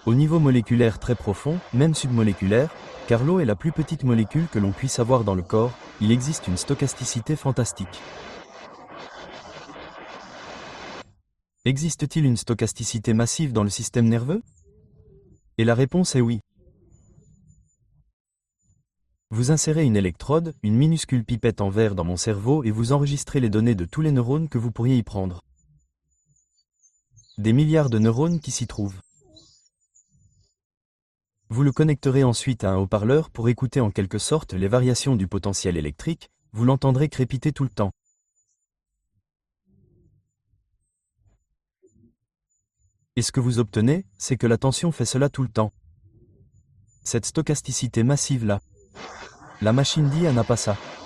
Au niveau moléculaire très profond, même submoléculaire, car l'eau est la plus petite molécule que l'on puisse avoir dans le corps, il existe une stochasticité fantastique. Existe-t-il une stochasticité massive dans le système nerveux? Et la réponse est oui. Vous insérez une électrode, une minuscule pipette en verre dans mon cerveau et vous enregistrez les données de tous les neurones que vous pourriez y prendre. Des milliards de neurones qui s'y trouvent. Vous le connecterez ensuite à un haut-parleur pour écouter en quelque sorte les variations du potentiel électrique, vous l'entendrez crépiter tout le temps. Et ce que vous obtenez, c'est que la tension fait cela tout le temps. Cette stochasticité massive-là. La machine d'IA n'a pas ça.